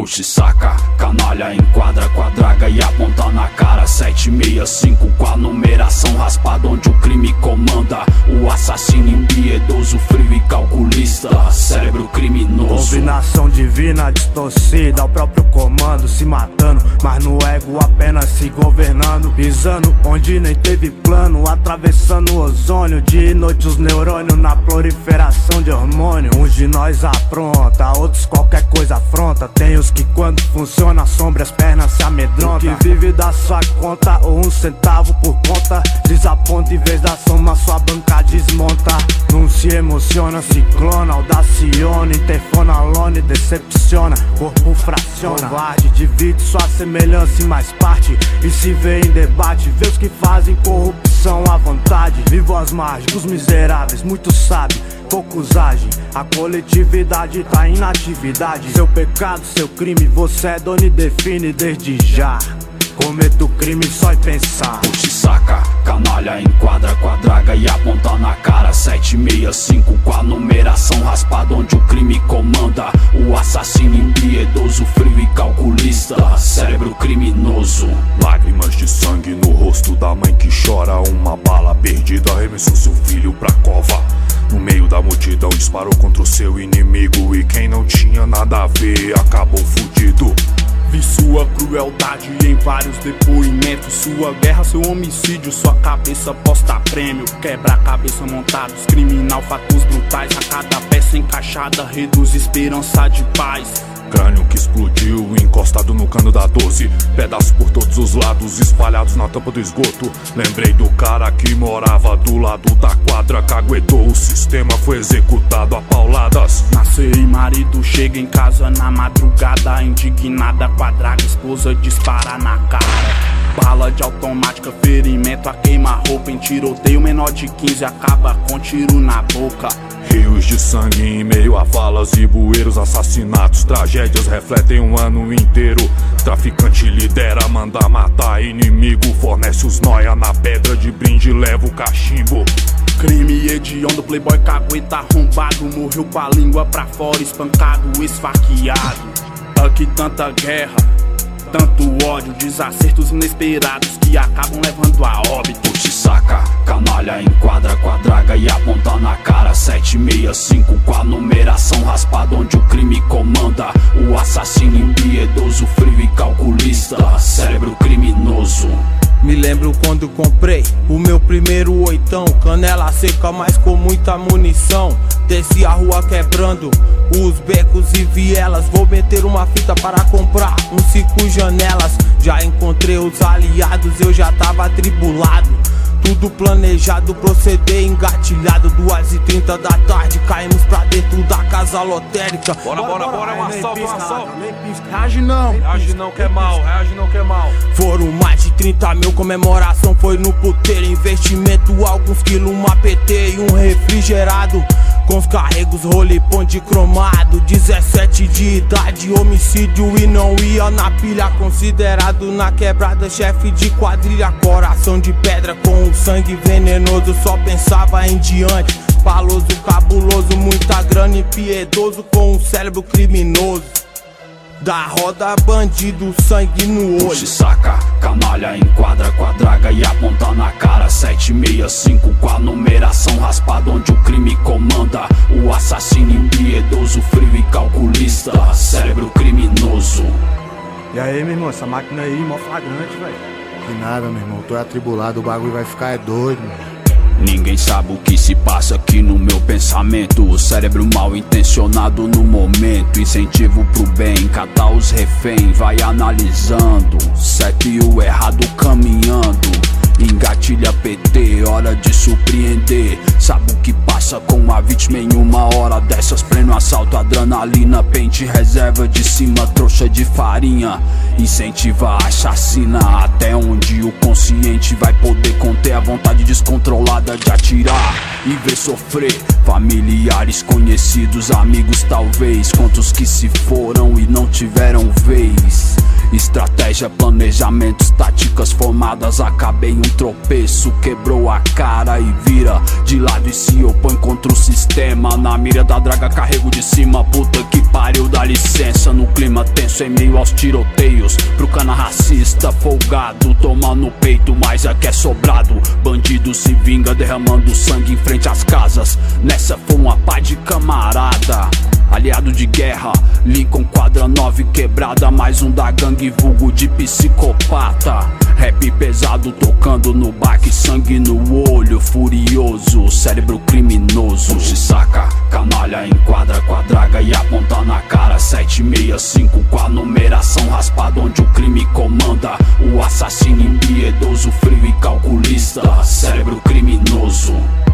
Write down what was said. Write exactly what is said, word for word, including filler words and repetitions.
Puxa e saca, canalha enquadra com a draga e aponta na cara. Sete seis cinco com a numeração raspada onde o crime comanda. O assassino impiedoso, frio e calculista, cérebro criminoso. Combinação divina distorcida, o próprio comando se matando, mas no ego apenas se governando. Pisando onde nem teve plano, atravessando o ozônio. Dia e noite os neurônios na proliferação de hormônio. Uns de nós apronta, outros qualquer coisa afronta. Tem os que quando funciona a sombra as pernas se amedrontam. Que vive da sua conta ou um centavo por conta. Desaponta em vez da soma sua banca desmonta. Não se emociona, ciclona, audaciona, interfona, lone, decepciona, corpo fraciona. Covarde, divide sua semelhança em mais parte e se vê em debate. Vê os que fazem corrupção à vontade. Vivo às margens dos miseráveis, muitos sabem, poucos agem. A coletividade tá em inatividade. Seu pecado, seu crime, você é dono e define desde já. Cometo crime só em pensar. Puxa e saca, canalha enquadra com a draga e aponta na cara. Sete seis cinco com a numeração raspada onde o crime comanda. O assassino impiedoso, frio e calculista, cérebro criminoso. Lágrimas de sangue no rosto da mãe que chora. Uma bala perdida arremessou seu filho pra cova. No meio da multidão disparou contra o seu inimigo. E quem não tinha nada a ver acabou fudido. Vi sua crueldade em vários depoimentos. Sua guerra, seu homicídio, sua cabeça posta a prêmio. Quebra-cabeça montados, criminal, fatos brutais. A cada peça encaixada reduz esperança de paz. Crânio que explodiu, encostado no cano da doze. Pedaços por todos os lados, espalhados na tampa do esgoto. Lembrei do cara que morava do lado da quadra. Caguetou o sistema, foi executado a pauladas. Nascer e marido chega em casa na madrugada. Indignada com a draga, esposa dispara na cara. Bala de automática, ferimento a queima-roupa. Em tiroteio, menor de quinze acaba com tiro na boca. Rios de sangue em meio a falas e bueiros. Assassinatos, tragédias refletem um ano inteiro. Traficante lidera, manda matar inimigo. Fornece os noia na pedra de brinde, leva o cachimbo. Crime hediondo, playboy cagueta arrombado. Morreu com a língua pra fora, espancado, esfaqueado. Aqui tanta guerra, tanto ódio, desacertos inesperados que acabam levando a óbito. Puxa e saca, canalha enquadra com a draga e aponta na cara. Sete seis cinco com a numeração raspada onde o crime comanda. O assassino impiedoso, frio e calculista, cérebro criminoso. Me lembro quando comprei o meu primeiro oitão. Canela seca, mas com muita munição. Desci a rua quebrando os becos e vielas. Vou meter uma fita para comprar uns cinco janelas. Já encontrei os aliados, eu já tava atribulado. Tudo planejado, proceder engatilhado. Duas e trinta da tarde, caímos pra dentro da casa lotérica. Bora, bora, bora, é um assalto, é um assalto. Reage não, reage não que é mal, reage não que é mal. Foram mais de trinta mil, comemoração foi no puteiro. Investimento, alguns quilos, uma P T e um refrigerado. Com os carregos, roleponte cromado. Dezessete de idade, homicídio e não ia na pilha. Considerado na quebrada, chefe de quadrilha. Coração de pedra com o sangue venenoso, só pensava em diante. Faloso, cabuloso, muita grana e piedoso. Com um cérebro criminoso. Da roda bandido, sangue no olho. Puxa e saca, canalha enquadra com a draga e aponta na cara. Sete seis cinco com a numeração raspada onde o crime comanda. O assassino impiedoso, frio e calculista, cérebro criminoso. E aí, meu irmão, essa máquina aí, mó flagrante, velho. Que nada, meu irmão, tô atribulado, o bagulho vai ficar é doido, mano. Ninguém sabe o que se passa aqui no meu pensamento. O cérebro mal intencionado no momento. Incentivo pro bem, catar os reféns. Vai analisando, certo e o errado caminhando. Engatilha P T, hora de surpreender. Sabe o que passa com a vítima em uma hora dessas? Pleno assalto, adrenalina, pente, reserva de cima, trouxa de farinha. Incentiva a chacina, até onde o consciente vai poder conter a vontade descontrolada de atirar e ver sofrer. Familiares, conhecidos, amigos talvez. Quantos que se foram e não tiveram vez. Estratégia, planejamentos, táticas formadas. Acabei um tropeço, quebrou a cara e vira de lado e se opõe contra o sistema. Na mira da draga carrego de cima, puta que pariu, dá licença. No clima tenso em meio aos tiroteios, pro cana racista folgado toma no peito, mas é que é sobrado. Bandido se vinga derramando sangue em frente às casas. Nessa foi uma pá de camarada, aliado de guerra, Lincoln quadra nove quebrada. Mais um da gangue vulgo de psicopata. Rap pesado tocando no baque, sangue no olho, furioso, cérebro criminoso. Se saca, canalha enquadra com a draga e aponta na cara. Sete seis cinco com a numeração raspada, onde o crime comanda. O assassino impiedoso, frio e calculista, cérebro criminoso.